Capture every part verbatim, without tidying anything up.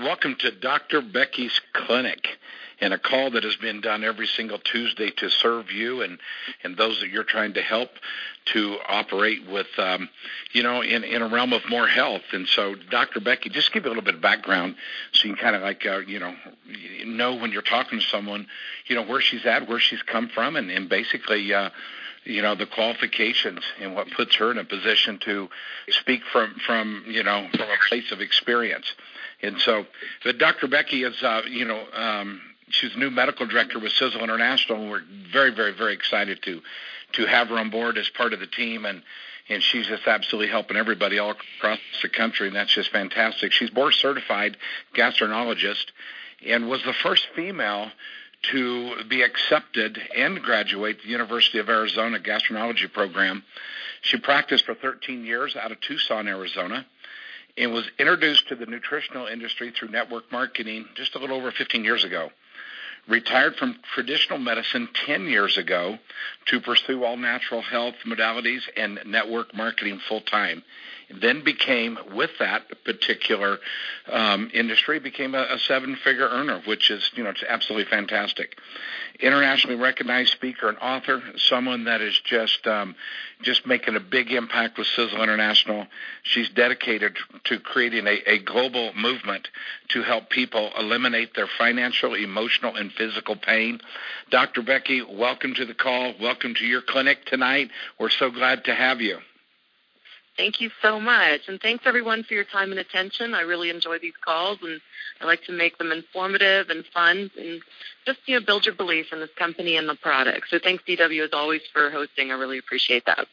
Welcome to Doctor Becky's Clinic, and a call that has been done every single Tuesday to serve you and, and those that you're trying to help to operate with, um, you know, in, in a realm of more health. And so, Doctor Becky, just give you a little bit of background so you can kind of like, uh, you know, know when you're talking to someone, you know, where she's at, where she's come from, and, and basically, uh, you know, the qualifications and what puts her in a position to speak from, from you know, from a place of experience. And so, but Doctor Becky is, uh, you know, um, she's the new medical director with Sizzle International, and we're very, very, very excited to to have her on board as part of the team, and, and she's just absolutely helping everybody all across the country, and that's just fantastic. She's board-certified gastroenterologist and was the first female to be accepted and graduate the University of Arizona gastroenterology program. She practiced for thirteen years out of Tucson, Arizona, and was introduced to the nutritional industry through network marketing just a little over fifteen years ago. Retired from traditional medicine ten years ago to pursue all natural health modalities and network marketing full-time. Then became, with that particular um, industry, became a, a seven-figure earner, which is, you know, it's absolutely fantastic. Internationally recognized speaker and author, someone that is just um, just making a big impact with Sizzle International. She's dedicated to creating a, a global movement to help people eliminate their financial, emotional, and physical pain. Doctor Becky, welcome to the call. Welcome to your clinic tonight. We're so glad to have you. Thank you so much, and thanks everyone for your time and attention. I really enjoy these calls, and I like to make them informative and fun, and just, you know, build your belief in this company and the product. So thanks, D W, as always, for hosting. I really appreciate that.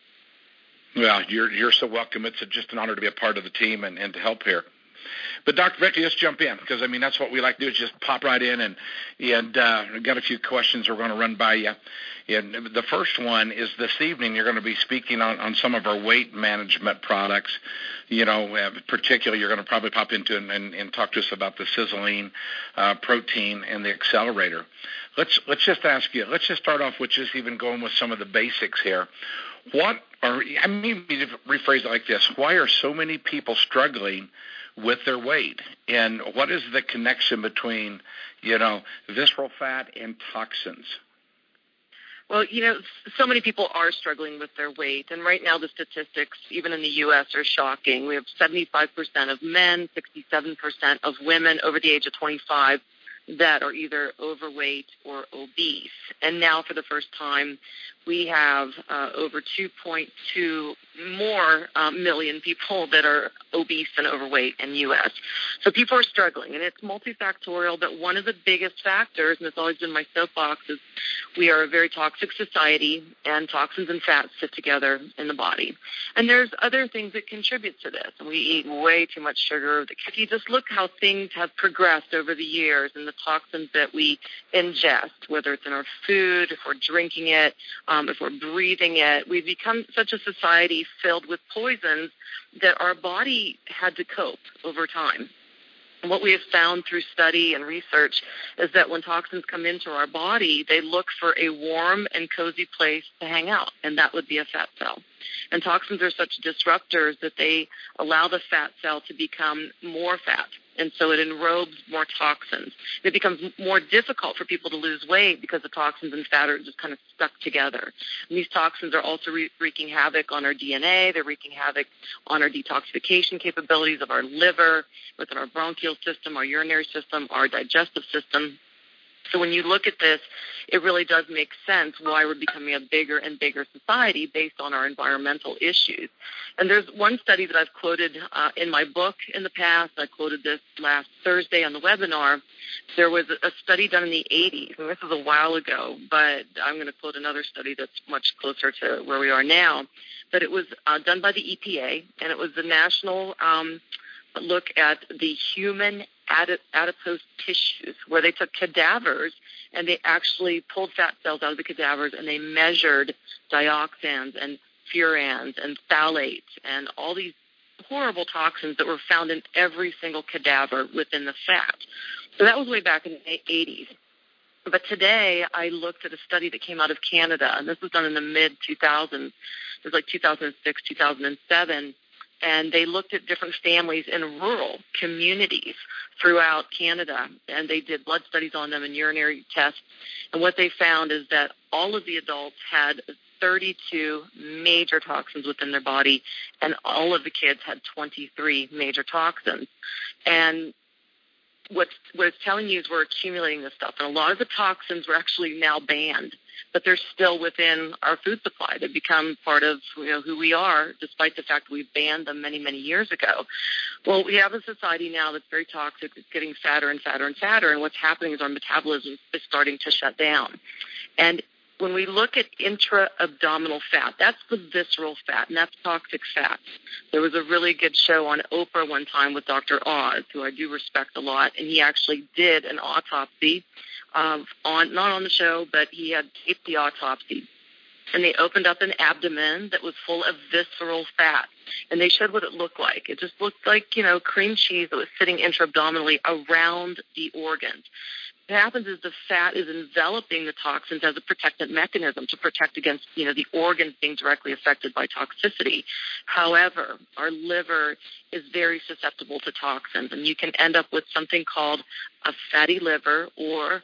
Well, you're you're so welcome. It's a, just an honor to be a part of the team and, and to help here. But Doctor Becky, let's jump in, because, I mean, that's what we like to do, is just pop right in, and and uh, I've got a few questions we're going to run by you. And the first one is, this evening you're going to be speaking on, on some of our weight management products. You know, uh, particularly you're going to probably pop into and, and, and talk to us about the Sizzling uh, protein and the accelerator. Let's let's just ask you, let's just start off with just even going with some of the basics here. What are, I mean, rephrase it like this, why are so many people struggling with their weight, and what is the connection between, you know, visceral fat and toxins? Well, you know, so many people are struggling with their weight, and right now the statistics, even in the U S, are shocking. We have seventy-five percent of men, sixty-seven percent of women over the age of twenty-five that are either overweight or obese. And now, for the first time, we have uh, over two point two more uh, million people that are obese and overweight in the U S. So people are struggling, and it's multifactorial, but one of the biggest factors, and it's always been my soapbox, is we are a very toxic society, and toxins and fats sit together in the body. And there's other things that contribute to this, and we eat way too much sugar. If you just look how things have progressed over the years and the toxins that we ingest, whether it's in our food, if we're drinking it, um, if we're breathing it, we've become such a society filled with poisons that our body had to cope over time. And what we have found through study and research is that when toxins come into our body, they look for a warm and cozy place to hang out, and that would be a fat cell. And toxins are such disruptors that they allow the fat cell to become more fat, and so it enrobes more toxins. It becomes more difficult for people to lose weight because the toxins and fat are just kind of stuck together. And these toxins are also re- wreaking havoc on our D N A. They're wreaking havoc on our detoxification capabilities of our liver, within our bronchial system, our urinary system, our digestive system. So when you look at this, it really does make sense why we're becoming a bigger and bigger society based on our environmental issues. And there's one study that I've quoted uh, in my book in the past. I quoted this last Thursday on the webinar. There was a study done in the eighties, and this is a while ago, but I'm going to quote another study that's much closer to where we are now. But it was uh, done by the E P A, and it was the national um, look at the human adipose tissues, where they took cadavers and they actually pulled fat cells out of the cadavers, and they measured dioxins and furans and phthalates and all these horrible toxins that were found in every single cadaver within the fat. So that was way back in the eighties. But today I looked at a study that came out of Canada, and this was done in the mid two thousands. It was like two thousand six, two thousand seven. and they looked at different families in rural communities throughout Canada, and they did blood studies on them and urinary tests. And what they found is that all of the adults had thirty-two major toxins within their body, and all of the kids had twenty-three major toxins. And what's, what it's telling you is we're accumulating this stuff. And a lot of the toxins were actually now banned, but they're still within our food supply. They become part of, you know, who we are, despite the fact that we banned them many, many years ago. Well, we have a society now that's very toxic. It's getting fatter and fatter and fatter, and what's happening is our metabolism is starting to shut down. And when we look at intra-abdominal fat, that's the visceral fat, and that's toxic fat. There was a really good show on Oprah one time with Doctor Oz, who I do respect a lot, and he actually did an autopsy, um, on not on the show, but he had taped the autopsy. And they opened up an abdomen that was full of visceral fat, and they showed what it looked like. It just looked like, you know, cream cheese that was sitting intra-abdominally around the organs. What happens is the fat is enveloping the toxins as a protective mechanism to protect against, you know, the organs being directly affected by toxicity. However, our liver is very susceptible to toxins, and you can end up with something called a fatty liver or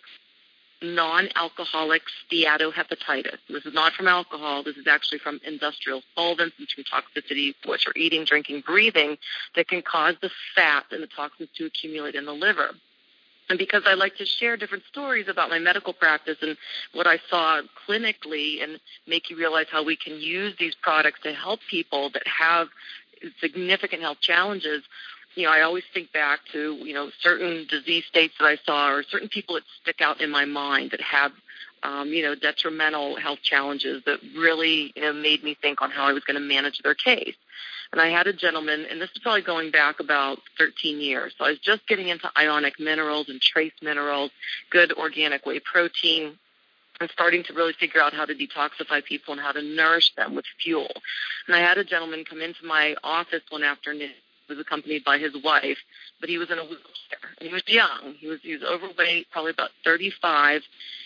non-alcoholic steatohepatitis. This is not from alcohol. This is actually from industrial solvents and from toxicity, which are eating, drinking, breathing, that can cause the fat and the toxins to accumulate in the liver. And because I like to share different stories about my medical practice and what I saw clinically and make you realize how we can use these products to help people that have significant health challenges, you know, I always think back to, you know, certain disease states that I saw or certain people that stick out in my mind that have, um, you know, detrimental health challenges that really, you know, made me think on how I was going to manage their case. And I had a gentleman, and this is probably going back about thirteen years. So I was just getting into ionic minerals and trace minerals, good organic whey protein, and starting to really figure out how to detoxify people and how to nourish them with fuel. And I had a gentleman come into my office one afternoon. He was accompanied by his wife, but he was in a wheelchair. And he was young. He was, he was overweight, probably about thirty-five.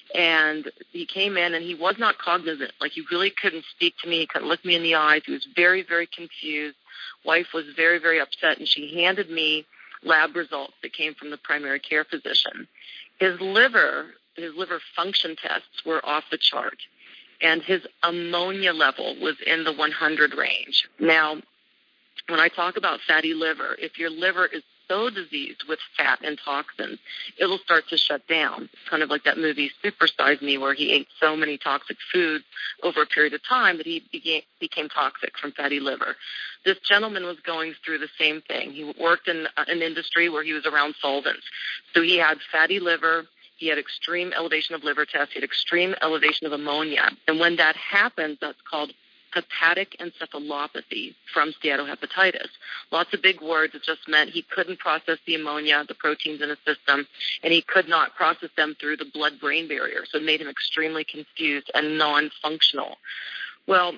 And he came in, and he was not cognizant. Like, he really couldn't speak to me. He couldn't look me in the eyes. He was very, very confused. Wife was very, very upset, and she handed me lab results that came from the primary care physician. His liver, his liver function tests were off the chart, and his ammonia level was in the one hundred range. Now, when I talk about fatty liver, if your liver is so diseased with fat and toxins, it'll start to shut down. It's kind of like that movie Super Size Me, where he ate so many toxic foods over a period of time that he became, became toxic from fatty liver. This gentleman was going through the same thing. He worked in an industry where he was around solvents. So he had fatty liver. He had extreme elevation of liver tests. He had extreme elevation of ammonia. And when that happens, that's called hepatic encephalopathy from steatohepatitis. Lots of big words. It just meant he couldn't process the ammonia, the proteins in his system, and he could not process them through the blood-brain barrier. So it made him extremely confused and non-functional. Well,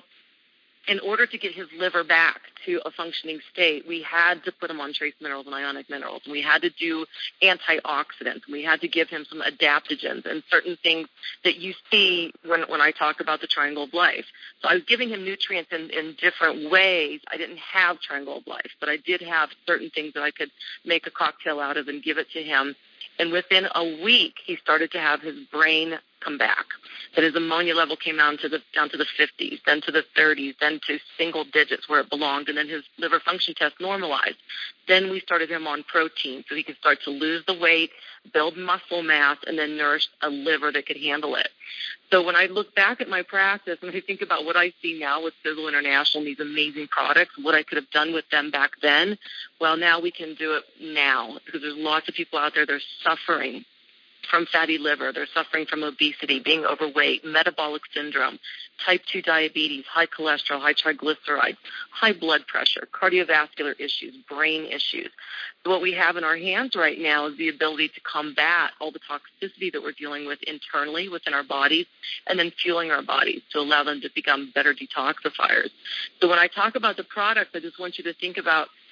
in order to get his liver back to a functioning state, we had to put him on trace minerals and ionic minerals. We had to do antioxidants. We had to give him some adaptogens and certain things that you see when, when I talk about the Triangle of Life. So I was giving him nutrients in, in different ways. I didn't have Triangle of Life, but I did have certain things that I could make a cocktail out of and give it to him. And within a week, he started to have his brain come back. That his ammonia level came down to the down to the fifties, then to the thirties, then to single digits where it belonged, and then his liver function test normalized. Then we started him on protein so he could start to lose the weight, build muscle mass, and then nourish a liver that could handle it. So when I look back at my practice and I think about what I see now with Sizzle International and these amazing products, what I could have done with them back then, well, now we can do it now because there's lots of people out there that are suffering from fatty liver. They're suffering from obesity, being overweight, metabolic syndrome, type two diabetes, high cholesterol, high triglycerides, high blood pressure, cardiovascular issues, brain issues. So what we have in our hands right now is the ability to combat all the toxicity that we're dealing with internally within our bodies and then fueling our bodies to allow them to become better detoxifiers. So when I talk about the products, I just want you to think about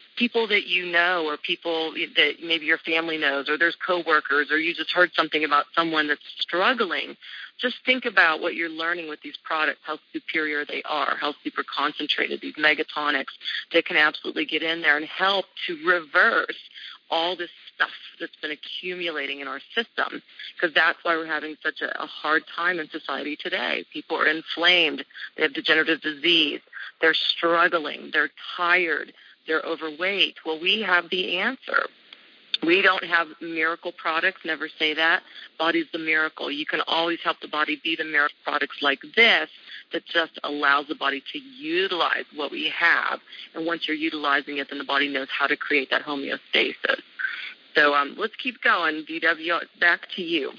people that you know or people that maybe your family knows or there's coworkers or you just heard something about someone that's struggling, just think about what you're learning with these products, how superior they are, how super concentrated, these megatonics that can absolutely get in there and help to reverse all this stuff that's been accumulating in our system, because that's why we're having such a, a hard time in society today. People are inflamed. They have degenerative disease. They're struggling. They're tired. They're overweight. Well, we have the answer. We don't have miracle products. Never say that. Body's the miracle. You can always help the body be the miracle. Products like this that just allows the body to utilize what we have. And once you're utilizing it, then the body knows how to create that homeostasis. So um, let's keep going. D W, back to you.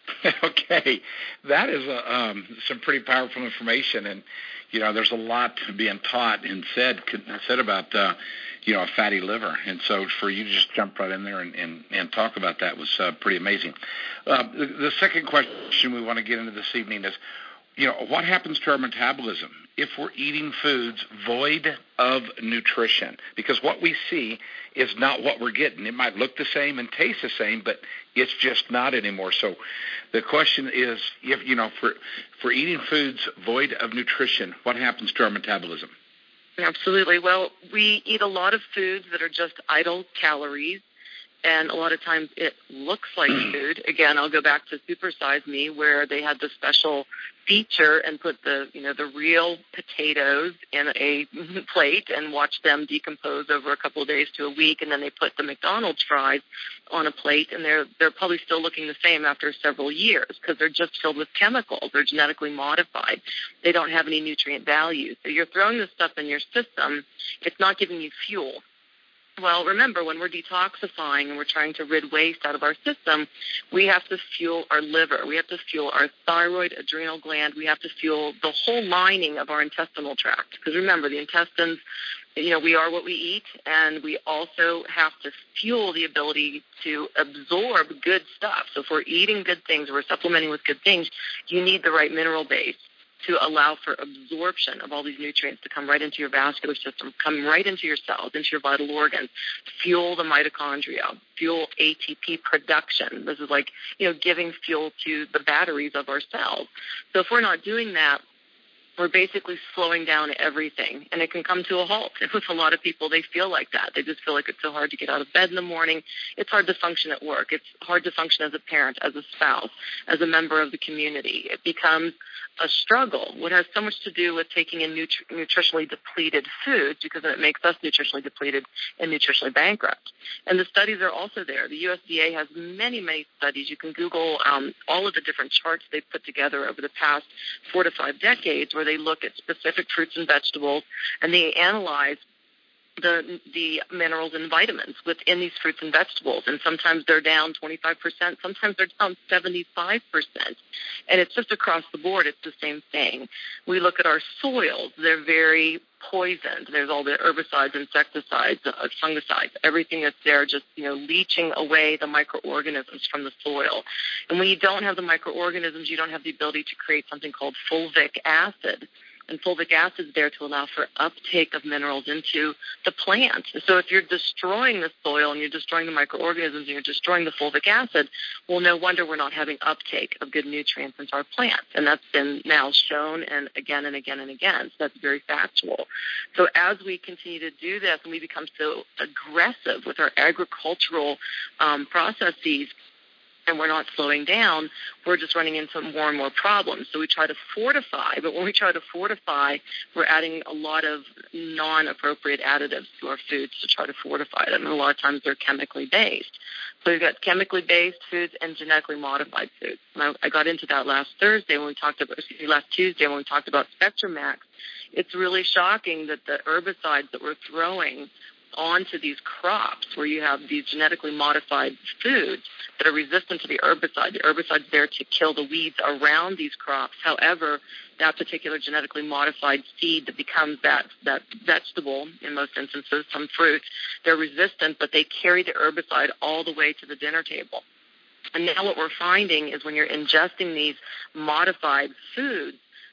Okay. That is a, um, some pretty powerful information. And, you know, there's a lot being taught and said said about, uh, you know, a fatty liver. And so for you to just jump right in there and, and, and talk about that was uh, pretty amazing. Uh, the, the second question we want to get into this evening is, you know, what happens to our metabolism if we're eating foods void of nutrition? Because what we see is not what we're getting. It might look the same and taste the same, but it's just not anymore. So the question is, if you know, for for eating foods void of nutrition, what happens to our metabolism? Absolutely. Well, we eat a lot of foods that are just idle calories, and a lot of times it looks like food. Again, I'll go back to Super Size Me, where they had the special feature and put the, you know, the real potatoes in a plate and watch them decompose over a couple of days to a week, and then they put the McDonald's fries on a plate, and they're they're probably still looking the same after several years because they're just filled with chemicals. They're genetically modified. They don't have any nutrient value. So you're throwing this stuff in your system. It's not giving you fuel. Well, remember, when we're detoxifying and we're trying to rid waste out of our system, we have to fuel our liver. We have to fuel our thyroid, adrenal gland. We have to fuel the whole lining of our intestinal tract. Because remember, the intestines, you know, we are what we eat, and we also have to fuel the ability to absorb good stuff. So if we're eating good things, or we're supplementing with good things, you need the right mineral base to allow for absorption of all these nutrients to come right into your vascular system, come right into your cells, into your vital organs, fuel the mitochondria, fuel A T P production. This is like, you know, giving fuel to the batteries of our cells. So if we're not doing that, we're basically slowing down everything, and it can come to a halt. With a lot of people, they feel like that. They just feel like it's so hard to get out of bed in the morning. It's hard to function at work. It's hard to function as a parent, as a spouse, as a member of the community. It becomes a struggle. What has so much to do with taking in nutri- nutritionally depleted foods, because it makes us nutritionally depleted and nutritionally bankrupt. And the studies are also there. The U S D A has many, many studies. You can Google um, all of the different charts they've put together over the past four to five decades where they look at specific fruits and vegetables, and they analyze the the minerals and vitamins within these fruits and vegetables. And sometimes they're down twenty-five percent, sometimes they're down seventy-five percent. And it's just across the board, it's the same thing. We look at our soils, they're very poisoned. There's all the herbicides, insecticides, uh, fungicides, everything that's there just, you know, leaching away the microorganisms from the soil. And when you don't have the microorganisms, you don't have the ability to create something called fulvic acid. And fulvic acid is there to allow for uptake of minerals into the plant. So if you're destroying the soil and you're destroying the microorganisms and you're destroying the fulvic acid, well, no wonder we're not having uptake of good nutrients into our plants. And that's been now shown and again and again and again. So that's very factual. So as we continue to do this and we become so aggressive with our agricultural um, processes, and we're not slowing down, we're just running into more and more problems. So we try to fortify, but when we try to fortify, we're adding a lot of non-appropriate additives to our foods to try to fortify them, and a lot of times they're chemically based. So we've got chemically based foods and genetically modified foods. And I, I got into that last Thursday when we talked about, excuse me, last Tuesday when we talked about Spectrum Max. It's really shocking that the herbicides that we're throwing onto these crops where you have these genetically modified foods that are resistant to the herbicide. The herbicide's there to kill the weeds around these crops. However, that particular genetically modified seed that becomes that, that vegetable, in most instances, some fruits, they're resistant, but they carry the herbicide all the way to the dinner table. And now what we're finding is when you're ingesting these modified foods,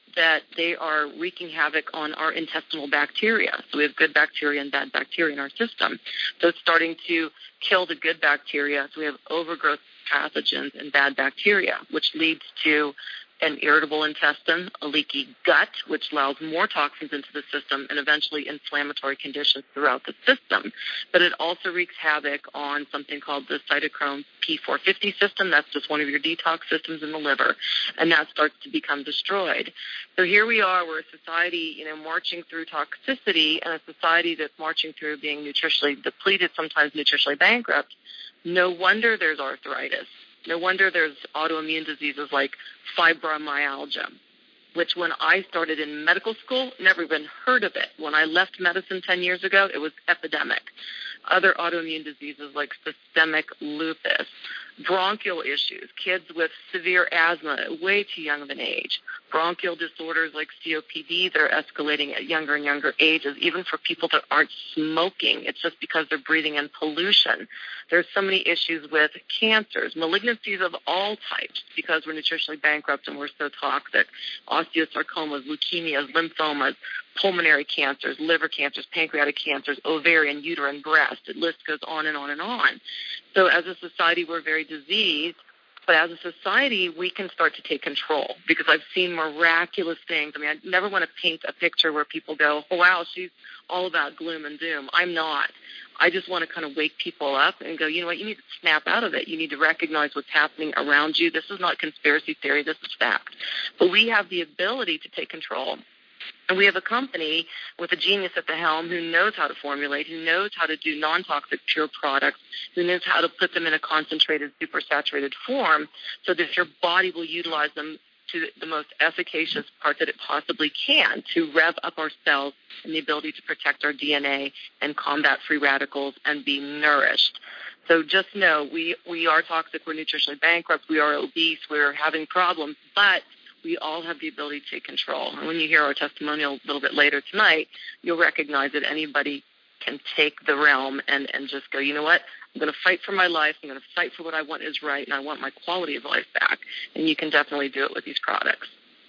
that they are wreaking havoc on our intestinal bacteria. So we have good bacteria and bad bacteria in our system. So it's starting to kill the good bacteria. So we have overgrowth pathogens and bad bacteria, which leads to an irritable intestine, a leaky gut, which allows more toxins into the system, and eventually inflammatory conditions throughout the system. But it also wreaks havoc on something called the cytochrome P four fifty system. That's just one of your detox systems in the liver, and that starts to become destroyed. So here we are, we're a society, you know, marching through toxicity, and a society that's marching through being nutritionally depleted, sometimes nutritionally bankrupt. No wonder there's arthritis. No wonder there's autoimmune diseases like fibromyalgia, which when I started in medical school, never even heard of it. When I left medicine ten years ago, it was epidemic. Other autoimmune diseases like systemic lupus, bronchial issues, kids with severe asthma at way too young of an age, bronchial disorders like C O P D that are escalating at younger and younger ages, even for people that aren't smoking. It's just because they're breathing in pollution. There's so many issues with cancers, malignancies of all types because we're nutritionally bankrupt and we're so toxic, osteosarcomas, leukemias, lymphomas, pulmonary cancers, liver cancers, pancreatic cancers, ovarian, uterine, breast. The list goes on and on and on. So as a society, we're very diseased, but as a society, we can start to take control because I've seen miraculous things. I mean, I never want to paint a picture where people go, oh, wow, she's all about gloom and doom. I'm not. I just want to kind of wake people up and go, you know what, you need to snap out of it. You need to recognize what's happening around you. This is not conspiracy theory. This is fact. But we have the ability to take control. And we have a company with a genius at the helm who knows how to formulate, who knows how to do non-toxic pure products, who knows how to put them in a concentrated, supersaturated form so that your body will utilize them to the most efficacious part that it possibly can to rev up our cells and the ability to protect our D N A and combat free radicals and be nourished. So just know we, we are toxic, we're nutritionally bankrupt, we are obese, we're having problems, but we all have the ability to take control. And when you hear our testimonial a little bit later tonight, you'll recognize that anybody can take the realm and, and just go, you know what, I'm going to fight for my life, I'm going to fight for what I want is right, and I want my quality of life back. And you can definitely do it with these products.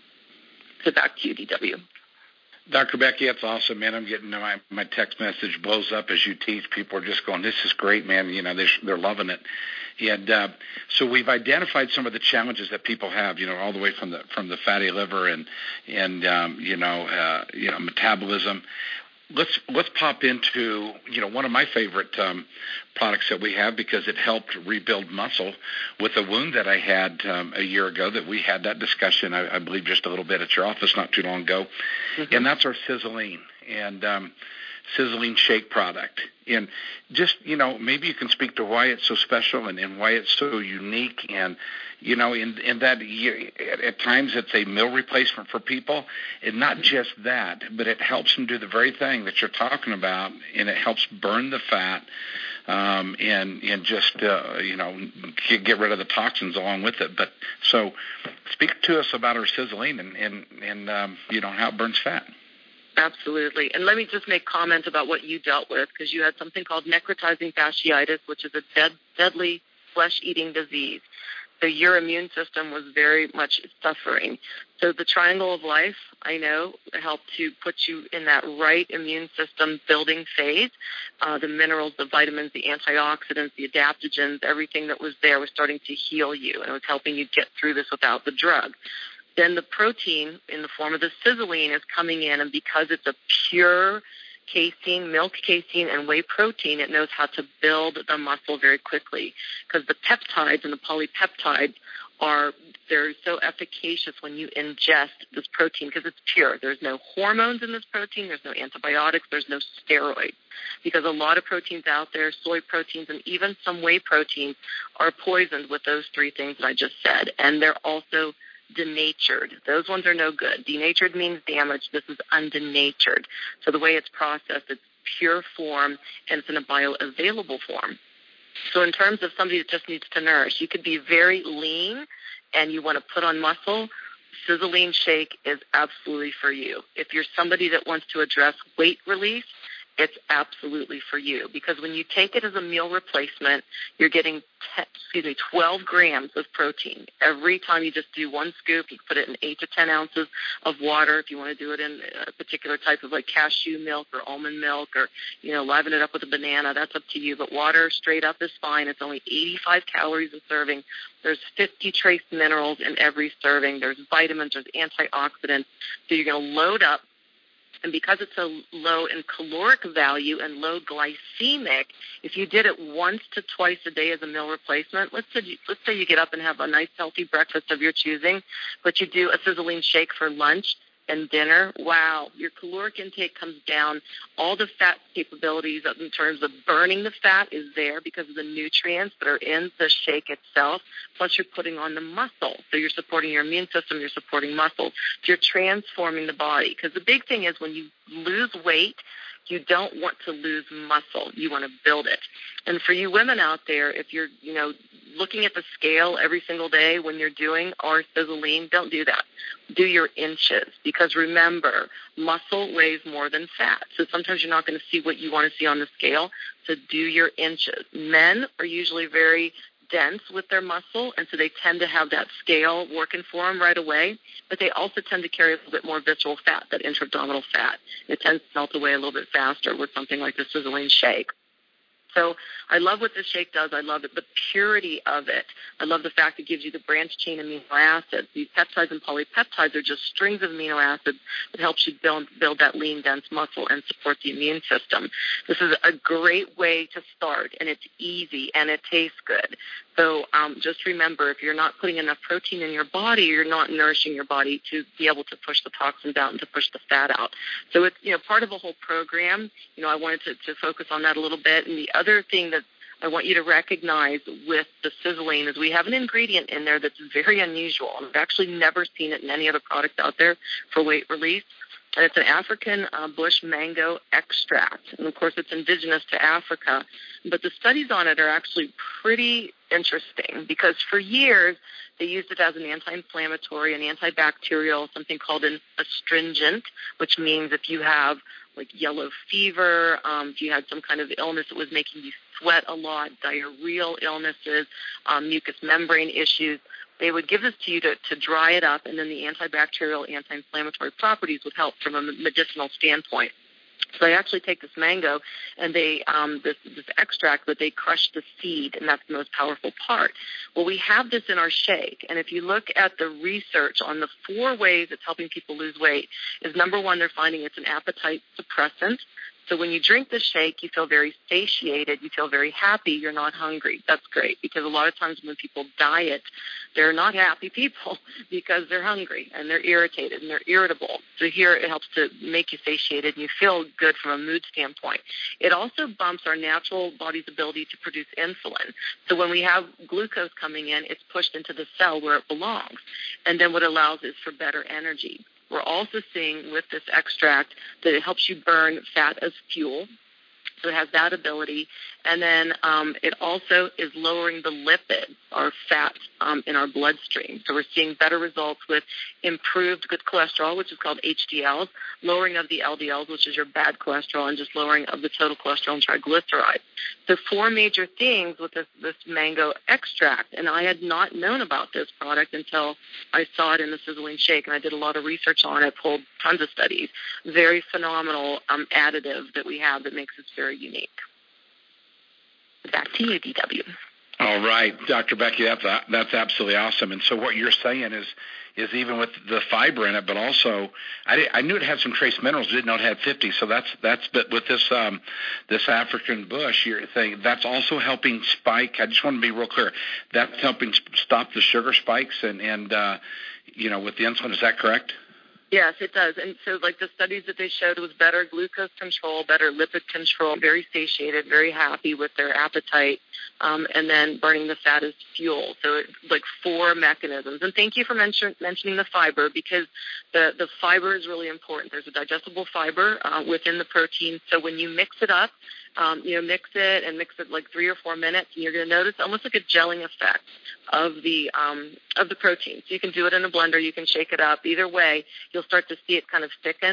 So back to you, D W. Doctor Becky, that's awesome, man. I'm getting my, my text message blows up as you teach. People are just going, this is great, man. You know, they're, they're loving it. And uh, so we've identified some of the challenges that people have, you know, all the way from the from the fatty liver and, and um, you know, uh, you know, metabolism. Let's let's pop into, you know, one of my favorite um, products that we have because it helped rebuild muscle with a wound that I had um, a year ago that we had that discussion, I, I believe, just a little bit at your office not too long ago. Mm-hmm. And that's our Sizzling and um, Sizzling Shake product. And just, you know, maybe you can speak to why it's so special and, and why it's so unique. And, you know, in, in that you, at, at times it's a meal replacement for people. And not just that, but it helps them do the very thing that you're talking about, and it helps burn the fat um, and, and just, uh, you know, get, get rid of the toxins along with it. But so speak to us about our Sizzling and, and, and um, you know, how it burns fat. Absolutely. And let me just make comment about what you dealt with, because you had something called necrotizing fasciitis, which is a dead, deadly flesh-eating disease. So your immune system was very much suffering. So the Triangle of Life, I know, helped to put you in that right immune system building phase. Uh, the minerals, the vitamins, the antioxidants, the adaptogens, everything that was there was starting to heal you, and it was helping you get through this without the drug. Then the protein in the form of the Sizzling is coming in, and because it's a pure casein, milk casein, and whey protein, it knows how to build the muscle very quickly because the peptides and the polypeptides are, they're so efficacious when you ingest this protein because it's pure. There's no hormones in this protein. There's no antibiotics. There's no steroids because a lot of proteins out there, soy proteins, and even some whey proteins are poisoned with those three things that I just said, and they're also denatured. Those ones are no good. Denatured means damaged. This is undenatured. So the way it's processed, it's pure form, and it's in a bioavailable form. So in terms of somebody that just needs to nourish, you could be very lean and you want to put on muscle, Sizzling Shake is absolutely for you. If you're somebody that wants to address weight release it's absolutely for you. Because when you take it as a meal replacement, you're getting ten, excuse me, twelve grams of protein. Every time you just do one scoop, you put it in eight to ten ounces of water. If you want to do it in a particular type of like cashew milk or almond milk, or, you know, liven it up with a banana, that's up to you. But water straight up is fine. It's only eighty-five calories a serving. There's fifty trace minerals in every serving. There's vitamins, there's antioxidants. So you're going to load up. And because it's a low in caloric value and low glycemic, if you did it once to twice a day as a meal replacement, let's say, you, let's say you get up and have a nice healthy breakfast of your choosing, but you do a Sizzling Shake for lunch and dinner, wow, your caloric intake comes down. All the fat capabilities in terms of burning the fat is there because of the nutrients that are in the shake itself, plus you're putting on the muscle. So you're supporting your immune system, you're supporting muscle. So you're transforming the body. Because the big thing is when you lose weight, you don't want to lose muscle. You want to build it. And for you women out there, if you're, you know, looking at the scale every single day when you're doing our Sizzling, don't do that. Do your inches, because remember, muscle weighs more than fat. So sometimes you're not going to see what you want to see on the scale. So do your inches. Men are usually very dense with their muscle, and so they tend to have that scale working for them right away, but they also tend to carry a little bit more visceral fat, that intra-abdominal fat. It tends to melt away a little bit faster with something like the Sizzling Shake. So I love what this shake does. I love it, the purity of it. I love the fact it gives you the branched chain amino acids. These peptides and polypeptides are just strings of amino acids that helps you build, build that lean, dense muscle and support the immune system. This is a great way to start, and it's easy, and it tastes good. So um, just remember, if you're not putting enough protein in your body, you're not nourishing your body to be able to push the toxins out and to push the fat out. So it's, you know, part of a whole program. You know, I wanted to, to focus on that a little bit. And the other thing that I want you to recognize with the Sizzling is we have an ingredient in there that's very unusual. I've actually never seen it in any other product out there for weight release. And it's an African uh, bush mango extract. And, of course, it's indigenous to Africa. But the studies on it are actually pretty interesting because for years they used it as an anti-inflammatory, an antibacterial, something called an astringent, which means if you have like yellow fever, um, if you had some kind of illness that was making you sweat a lot, diarrheal illnesses, um, mucous membrane issues, they would give this to you to, to dry it up, and then the antibacterial, anti-inflammatory properties would help from a medicinal standpoint. So they actually take this mango and they um, this, this extract, but they crush the seed, and that's the most powerful part. Well, we have this in our shake, and if you look at the research on the four ways it's helping people lose weight, is number one, they're finding it's an appetite suppressant. So when you drink the shake, you feel very satiated, you feel very happy, you're not hungry. That's great, because a lot of times when people diet, they're not happy people because they're hungry and they're irritated and they're irritable. So here it helps to make you satiated and you feel good from a mood standpoint. It also bumps our natural body's ability to produce insulin. So when we have glucose coming in, it's pushed into the cell where it belongs. And then what it allows is for better energy. We're also seeing with this extract that it helps you burn fat as fuel. So it has that ability. And then um, it also is lowering the lipids, or fat, um, in our bloodstream. So we're seeing better results with improved good cholesterol, which is called H D Ls, lowering of the L D Ls, which is your bad cholesterol, and just lowering of the total cholesterol and triglycerides. So four major things with this, this mango extract. And I had not known about this product until I saw it in the Sizzling Shake, and I did a lot of research on it, pulled tons of studies. Very phenomenal um, additive that we have that makes this very unique. Back to you, D W. All right, Doctor Becky, that's that's absolutely awesome. And so what you're saying is, is even with the fiber in it, but also I, I knew it had some trace minerals, didn't know it had fifty. So that's that's but with this um, this African bush, you're saying that's also helping spike. I just want to be real clear. That's helping stop the sugar spikes and and uh, you know, with the insulin. Is that correct? Yes, it does. And so, like, the studies that they showed was better glucose control, better lipid control, very satiated, very happy with their appetite, um, and then burning the fat as fuel. So, it's like four mechanisms. And thank you for mention, mentioning the fiber, because the, the fiber is really important. There's a digestible fiber uh, within the protein. So when you mix it up, Um, you know, mix it and mix it like three or four minutes, and you're going to notice almost like a gelling effect of the um, of the protein. So you can do it in a blender, you can shake it up. Either way, you'll start to see it kind of thicken,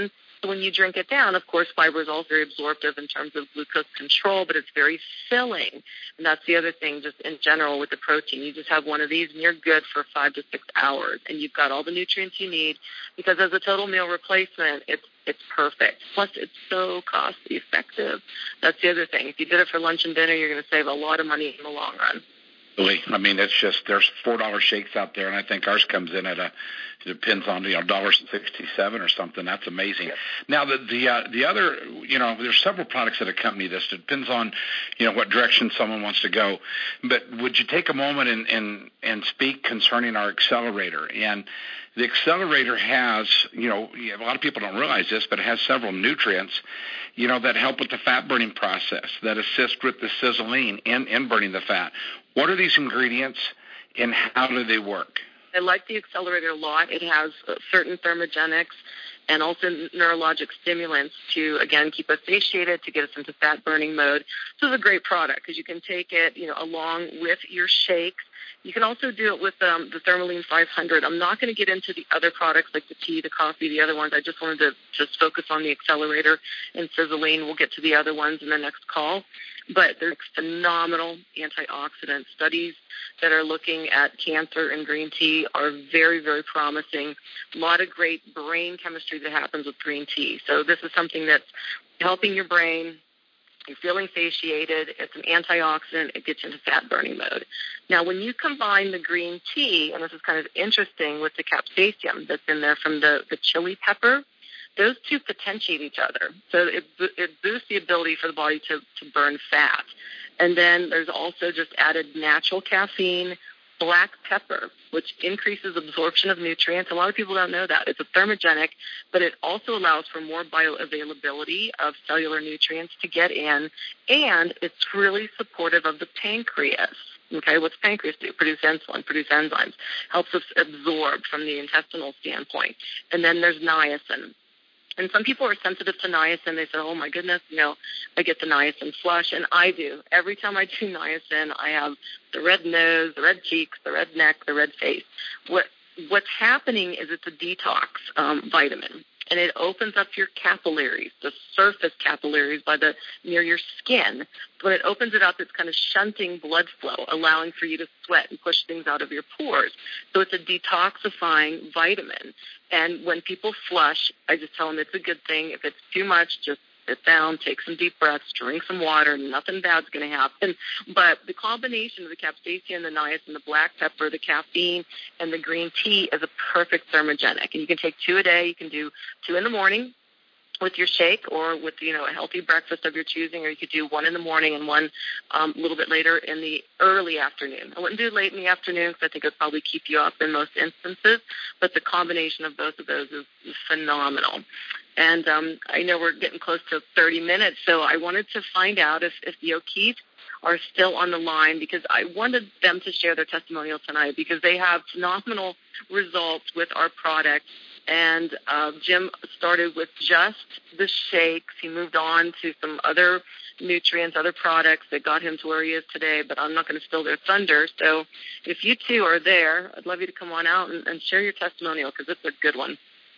So when you drink it down, of course, fibrosol is very absorptive in terms of glucose control, but it's very filling. And that's the other thing, just in general with the protein. You just have one of these, and you're good for five to six hours, and you've got all the nutrients you need, because as a total meal replacement, it's it's perfect. Plus, it's so cost effective. That's the other thing. If you did it for lunch and dinner, you're going to save a lot of money in the long run. Really, I mean, it's just there's four dollar shakes out there, and I think ours comes in at a it depends on you know dollars sixty seven or something. That's amazing. Yep. Now the the uh, the other you know there's several products that accompany this. It depends on you know what direction someone wants to go. But would you take a moment and and and speak concerning our accelerator? And the accelerator has, you know, a lot of people don't realize this, but it has several nutrients, you know, that help with the fat burning process, that assist with the sizzling in, in burning the fat. What are these ingredients, and how do they work? I like the accelerator a lot. It has certain thermogenics and also neurologic stimulants to, again, keep us satiated, to get us into fat-burning mode. So it's a great product because you can take it, you know, along with your shakes. You can also do it with um, the Thermaline five hundred. I'm not going to get into the other products like the tea, the coffee, the other ones. I just wanted to just focus on the accelerator and Sizzling. We'll get to the other ones in the next call. But there's phenomenal antioxidant studies that are looking at cancer in green tea are very, very promising. A lot of great brain chemistry that happens with green tea. So this is something that's helping your brain. You're feeling satiated. It's an antioxidant. It gets you into fat-burning mode. Now, when you combine the green tea, and this is kind of interesting with the capsaicin that's in there from the, the chili pepper, those two potentiate each other. So it, it boosts the ability for the body to, to burn fat. And then there's also just added natural caffeine, black pepper, which increases absorption of nutrients. A lot of people don't know that. It's a thermogenic, but it also allows for more bioavailability of cellular nutrients to get in, and it's really supportive of the pancreas. Okay, what's pancreas do? Produce insulin, produce enzymes, helps us absorb from the intestinal standpoint. And then there's niacin. And some people are sensitive to niacin. They say, oh, my goodness, you know, I get the niacin flush. And I do. Every time I do niacin, I have the red nose, the red cheeks, the red neck, the red face. What What's happening is it's a detox um, vitamin. And it opens up your capillaries, the surface capillaries by the near your skin. When it opens it up, it's kind of shunting blood flow, allowing for you to sweat and push things out of your pores. So it's a detoxifying vitamin. And when people flush, I just tell them it's a good thing. If it's too much, just sit down, take some deep breaths, drink some water. Nothing bad's going to happen. But the combination of the capsaicin, the niacin, the black pepper, the caffeine, and the green tea is a perfect thermogenic. And you can take two a day. You can do two in the morning with your shake, or with, you know, a healthy breakfast of your choosing, or you could do one in the morning and one um, a little bit later in the early afternoon. I wouldn't do it late in the afternoon because I think it would probably keep you up in most instances, but the combination of both of those is, is phenomenal. And um, I know we're getting close to thirty minutes, so I wanted to find out if, if the O'Keefe are still on the line, because I wanted them to share their testimonial tonight, because they have phenomenal results with our product. And uh, Jim started with just the shakes. He moved on to some other nutrients, other products that got him to where he is today, but I'm not going to steal their thunder. So if you two are there, I'd love you to come on out and, and share your testimonial, because it's a good one.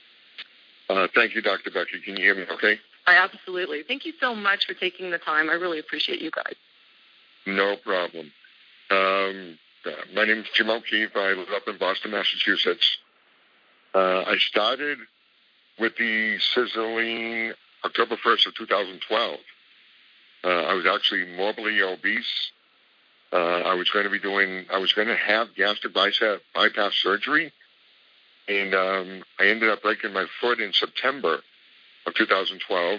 Uh, thank you, Doctor Becky. Can you hear me okay? I absolutely. Thank you so much for taking the time. I really appreciate you guys. No problem. Um, uh, my name is Jim O'Keefe. I live up in Boston, Massachusetts. Uh, I started with the Sizzling October first of two thousand twelve. Uh, I was actually morbidly obese. Uh, I was going to be doing, I was going to have gastric bypass, bypass surgery. And um, I ended up breaking my foot in September of two thousand twelve.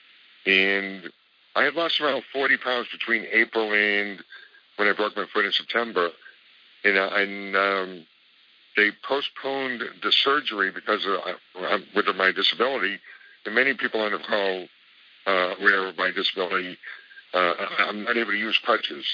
And I had lost around forty pounds between April and when I broke my foot in September. And, uh, and um, they postponed the surgery because of, uh, with my disability. And many people on the call uh, aware of my disability. Uh, I'm not able to use crutches.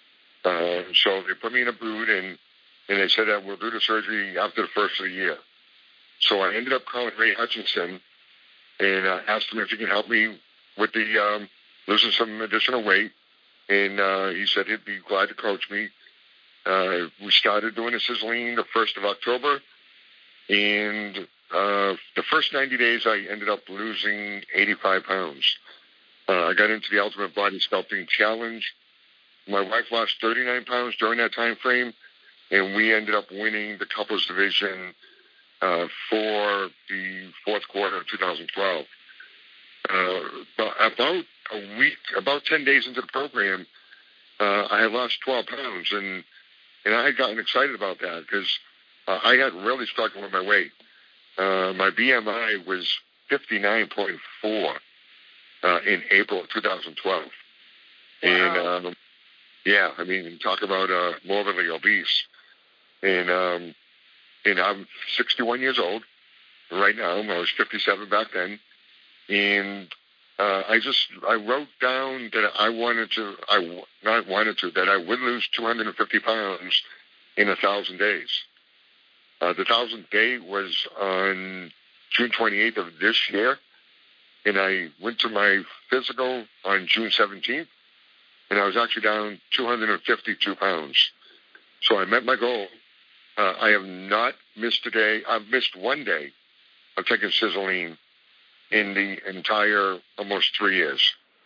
Uh, so they put me in a boot, and, and they said that we'll do the surgery after the first of the year. So I ended up calling Ray Hutchinson and uh, asked him if he can help me with the um, losing some additional weight. And uh, he said he'd be glad to coach me. Uh, we started doing the Sizzling the first of October, and uh, the first ninety days, I ended up losing eighty-five pounds. Uh, I got into the Ultimate Body Sculpting Challenge. My wife lost thirty-nine pounds during that time frame, and we ended up winning the couples division uh, for the fourth quarter of two thousand twelve. Uh, but about a week, about ten days into the program, uh, I had lost twelve pounds, and and I had gotten excited about that because uh, I had really struggled with my weight. Uh, my B M I was fifty-nine point four uh, in April of two thousand twelve. Wow. And, um, yeah, I mean, talk about uh, morbidly obese. And, um, and I'm sixty-one years old right now. I was fifty-seven back then. And uh, I just, I wrote down that I wanted to, I not wanted to, that I would lose two hundred fifty pounds in a thousand days. Uh, the thousandth day was on June twenty-eighth of this year, and I went to my physical on June seventeenth, and I was actually down two hundred fifty-two pounds. So I met my goal. Uh, I have not missed a day. I've missed one day of taking Sizzling in the entire almost three years.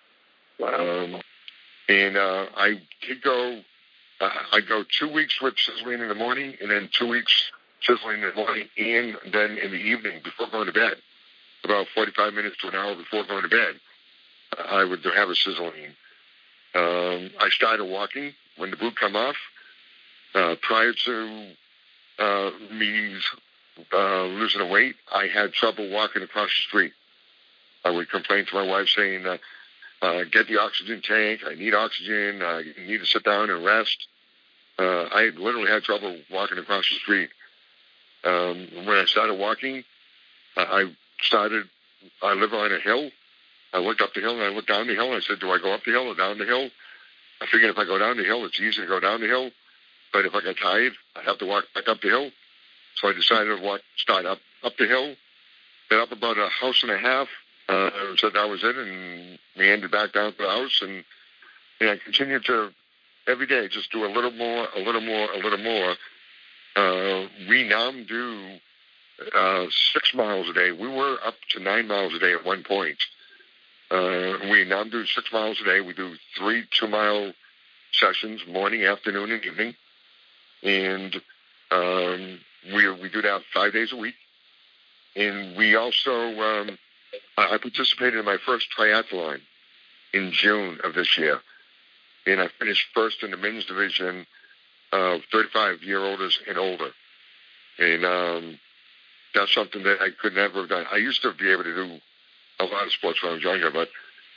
Um, and uh, I did go, uh, I go two weeks with Sizzling in the morning, and then two weeks Sizzling in the morning, and then in the evening before going to bed, about forty-five minutes to an hour before going to bed, I would have a Sizzling. Um, I started walking when the boot come off. Uh, prior to uh, me uh, losing the weight, I had trouble walking across the street. I would complain to my wife saying, uh, uh, get the oxygen tank, I need oxygen, I need to sit down and rest. Uh, I literally had trouble walking across the street. Um, when I started walking, I started, I live on a hill. I looked up the hill and I looked down the hill and I said, do I go up the hill or down the hill? I figured if I go down the hill, it's easy to go down the hill. But if I got tired, I'd have to walk back up the hill. So I decided to walk, start up, up the hill, then up about a house and a half. Uh, so that was it, and meandered back down to the house. And, and I continued to, every day, just do a little more, a little more, a little more. Uh, we now do uh, six miles a day. We were up to nine miles a day at one point. Uh, we now do six miles a day. We do three two-mile sessions, morning, afternoon, and evening. And um, we we do that five days a week. And we also, um, I participated in my first triathlon in June of this year. And I finished first in the men's division of thirty-five-year-olds and older. And um, that's something that I could never have done. I used to be able to do a lot of sports when I was younger, but,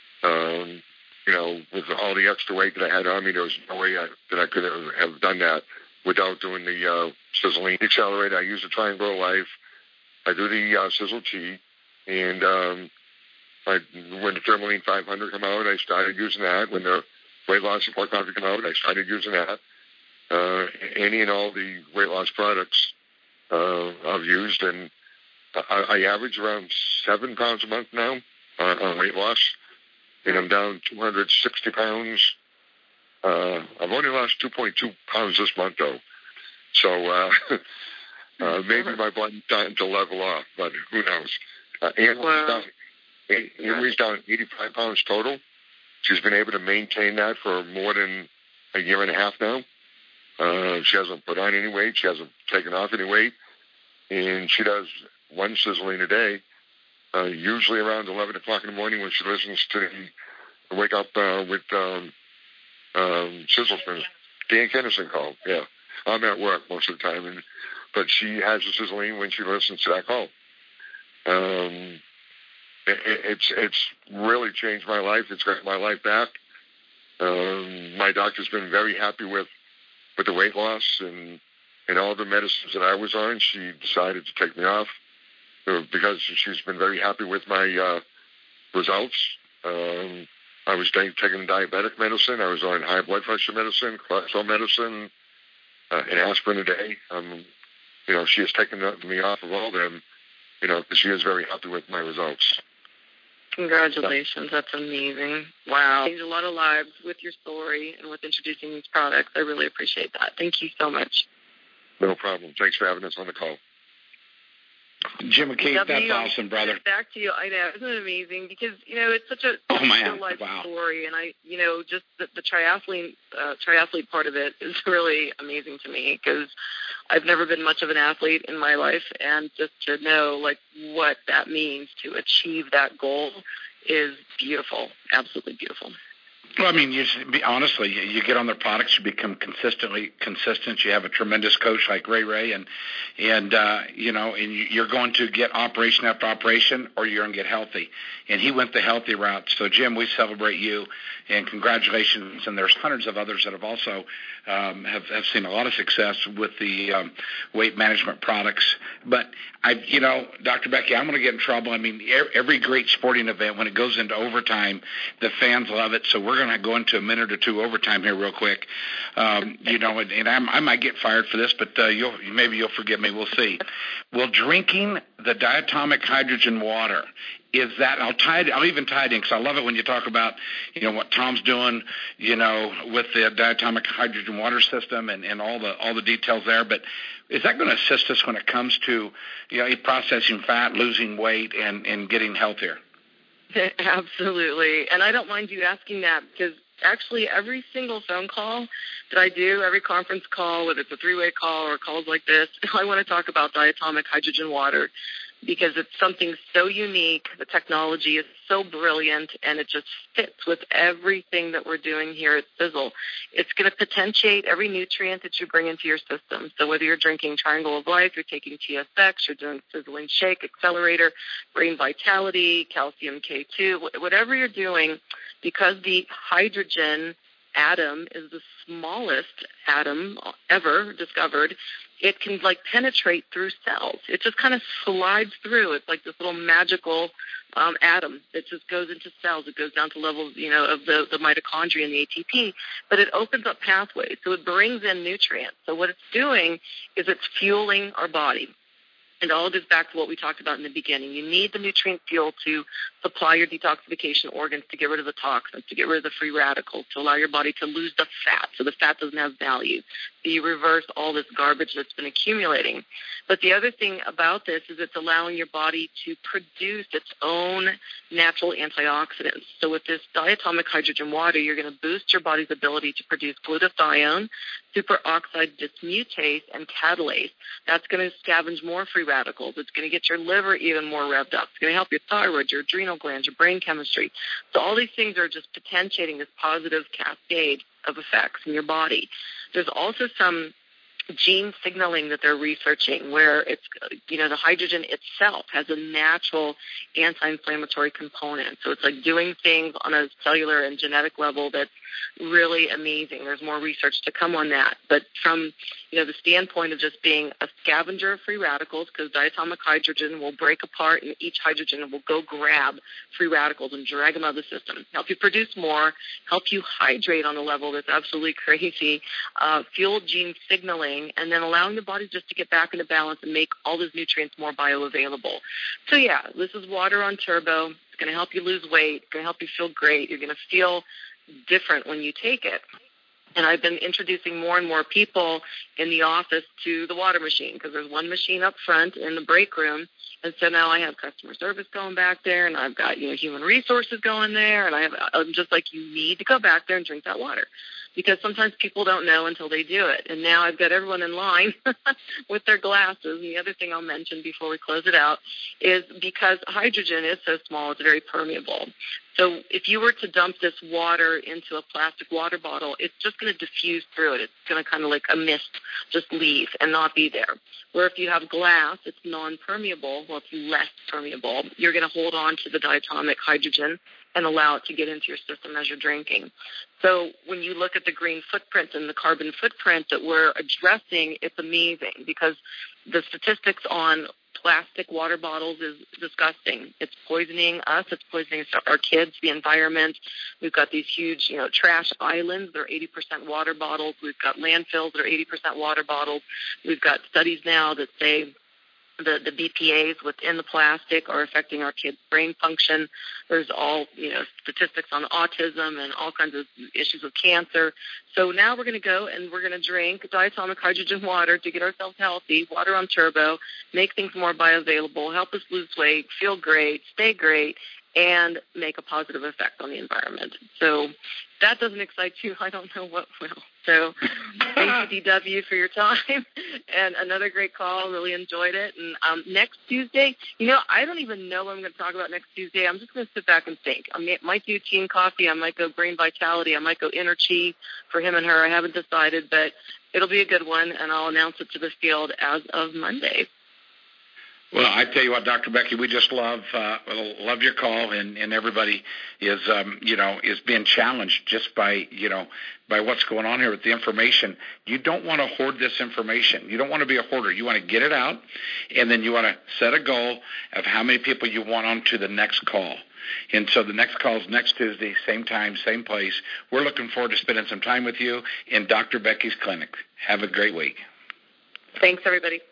um, you know, with all the extra weight that I had on me, there was no way I, that I could have, have done that without doing the uh, Sizzling Accelerator. I use the Triangle Life. I do the uh, Sizzle T. And um, I, when the Thermaline five hundred came out, I started using that. When the Weight Loss Support Coffee came out, I started using that. Uh, any and all the weight loss products uh, I've used, and I, I average around seven pounds a month now on, on weight loss, and I'm down two hundred sixty pounds. Uh, I've only lost two point two pounds this month, though, so uh, uh, maybe my body's starting to level off, but who knows? Uh, Anne wow. Anne's down eighty-five pounds total. She's been able to maintain that for more than a year and a half now. Uh, she hasn't put on any weight. She hasn't taken off any weight. And she does one Sizzling a day, uh, usually around eleven o'clock in the morning when she listens to the Wake Up uh, with um, um, Sizzleton. Dan Kennison call, yeah. I'm at work most of the time, and but she has the Sizzling when she listens to that call. Um, it, it's it's really changed my life. It's got my life back. Um, my doctor's been very happy with with the weight loss and, and all the medicines that I was on. She decided to take me off uh, because she's been very happy with my uh, results. Um, I was taking diabetic medicine. I was on high blood pressure medicine, cholesterol medicine, uh, and aspirin a day. Um, you know, she has taken me off of all them, you know, because she is very happy with my results. Congratulations. That's amazing. Wow. Changed a lot of lives with your story and with introducing these products. I really appreciate that. Thank you so much. No problem. Thanks for having us on the call. Jim McKeith, that's W, awesome, brother. Back to you. I know. Isn't it amazing? Because, you know, it's such a oh, man. real life wow. story. And, I, you know, just the, the triathlete, uh, triathlete part of it is really amazing to me because I've never been much of an athlete in my life. And just to know, like, what that means to achieve that goal is beautiful, absolutely beautiful. Well, I mean, you be honestly, you, you get on their products, you become consistently consistent. You have a tremendous coach like Ray Ray, and and uh, you know, and you're going to get operation after operation, or you're going to get healthy. And he went the healthy route. So, Jim, we celebrate you, and congratulations. And there's hundreds of others that have also um, have have seen a lot of success with the um, weight management products. But I, you know, Doctor Becky, I'm going to get in trouble. I mean, every great sporting event, when it goes into overtime, the fans love it. So we're going to go into a minute or two overtime here real quick. Um, you know, and, and I'm, I might get fired for this, but uh, you'll, maybe you'll forgive me. We'll see. Well, drinking the diatomic hydrogen water, is that, I'll tie it, I'll even tie it in because I love it when you talk about, you know, what Tom's doing, you know, with the diatomic hydrogen water system and, and all the all the details there. But is that going to assist us when it comes to, you know, processing fat, losing weight, and, and getting healthier? Absolutely. And I don't mind you asking that because actually every single phone call that I do, every conference call, whether it's a three-way call or calls like this, I want to talk about diatomic hydrogen water because it's something so unique. The technology is so brilliant, and it just fits with everything that we're doing here at Sizzle. It's going to potentiate every nutrient that you bring into your system. So whether you're drinking Triangle of Life, you're taking T S X, you're doing Sizzling Shake, Accelerator, Brain Vitality, Calcium K two, whatever you're doing, because the hydrogen atom is the smallest atom ever discovered, it can like penetrate through cells. It just kind of slides through. It's like this little magical um, atom that just goes into cells. It goes down to levels, you know, of the, the mitochondria and the A T P, but it opens up pathways. So it brings in nutrients. So what it's doing is it's fueling our body. And all of this back to what we talked about in the beginning. You need the nutrient fuel to supply your detoxification organs, to get rid of the toxins, to get rid of the free radicals, to allow your body to lose the fat so the fat doesn't have value. So you reverse all this garbage that's been accumulating. But the other thing about this is it's allowing your body to produce its own natural antioxidants. So with this diatomic hydrogen water, you're going to boost your body's ability to produce glutathione, superoxide dismutase, and catalase. That's going to scavenge more free radicals. It's going to get your liver even more revved up. It's going to help your thyroid, your adrenal glands, your brain chemistry. So all these things are just potentiating this positive cascade of effects in your body. There's also some gene signaling that they're researching where it's, you know, the hydrogen itself has a natural anti-inflammatory component. So it's like doing things on a cellular and genetic level that's really amazing. There's more research to come on that. But from, you know, the standpoint of just being a scavenger of free radicals, because diatomic hydrogen will break apart and each hydrogen will go grab free radicals and drag them out of the system, help you produce more, help you hydrate on a level that's absolutely crazy, uh, fuel gene signaling, and then allowing the body just to get back into balance and make all those nutrients more bioavailable. So, yeah, this is water on turbo. It's going to help you lose weight. It's going to help you feel great. You're going to feel different when you take it. And I've been introducing more and more people in the office to the water machine because there's one machine up front in the break room. And so now I have customer service going back there, and I've got, you know, human resources going there, and I have, I'm just like, you need to go back there and drink that water. Because sometimes people don't know until they do it. And now I've got everyone in line with their glasses. And the other thing I'll mention before we close it out is because hydrogen is so small, it's very permeable. So if you were to dump this water into a plastic water bottle, it's just going to diffuse through it. It's going to kind of like a mist just leave and not be there. Where if you have glass, it's non-permeable. Well, it's less permeable. You're going to hold on to the diatomic hydrogen and allow it to get into your system as you're drinking. So when you look at the green footprint and the carbon footprint that we're addressing, it's amazing because the statistics on plastic water bottles is disgusting. It's poisoning us. It's poisoning our kids, the environment. We've got these huge, you know, trash islands. They're eighty percent water bottles. We've got landfills that are eighty percent water bottles. We've got studies now that say the, the B P As within the plastic are affecting our kids' brain function. There's all, you know, statistics on autism and all kinds of issues with cancer. So now we're going to go and we're going to drink diatomic hydrogen water to get ourselves healthy, water on turbo, make things more bioavailable, help us lose weight, feel great, stay great, and make a positive effect on the environment. So if that doesn't excite you, I don't know what will. So thank you, D W, for your time. And another great call. Really enjoyed it. And um, next Tuesday, you know, I don't even know what I'm going to talk about next Tuesday. I'm just going to sit back and think. I may, might do tea and coffee. I might go brain vitality. I might go inner chi for him and her. I haven't decided, but it'll be a good one, and I'll announce it to the field as of Monday. Well, I tell you what, Doctor Becky, we just love uh, love your call, and, and everybody is um, you know is being challenged just by you know by what's going on here with the information. You don't want to hoard this information. You don't want to be a hoarder. You want to get it out, and then you want to set a goal of how many people you want on to the next call. And so the next call is next Tuesday, same time, same place. We're looking forward to spending some time with you in Doctor Becky's clinic. Have a great week. Thanks, everybody.